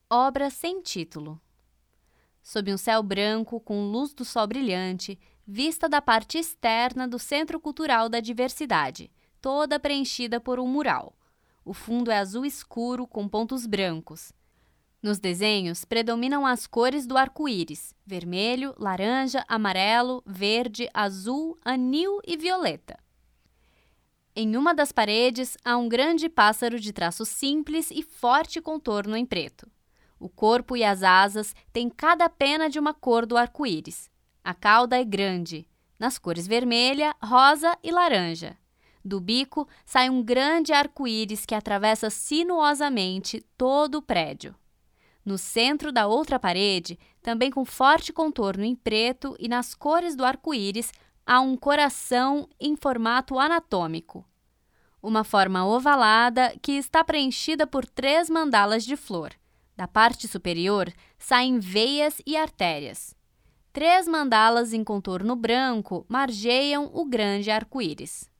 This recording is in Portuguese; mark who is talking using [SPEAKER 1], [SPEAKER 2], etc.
[SPEAKER 1] Obra sem título. Sob um céu branco, com luz do sol brilhante, vista da parte externa do Centro Cultural da Diversidade, toda preenchida por um mural. O fundo é azul escuro com pontos brancos. Nos desenhos, predominam as cores do arco-íris: vermelho, laranja, amarelo, verde, azul, anil e violeta. Em uma das paredes, há um grande pássaro de traço simples e forte contorno em preto. O corpo e as asas têm cada pena de uma cor do arco-íris. A cauda é grande, nas cores vermelha, rosa e laranja. Do bico sai um grande arco-íris que atravessa sinuosamente todo o prédio. No centro da outra parede, também com forte contorno em preto e nas cores do arco-íris, há um coração em formato anatômico. Uma forma ovalada que está preenchida por 3 mandalas de flor. Da parte superior, saem veias e artérias. 3 mandalas em contorno branco margeiam o grande arco-íris.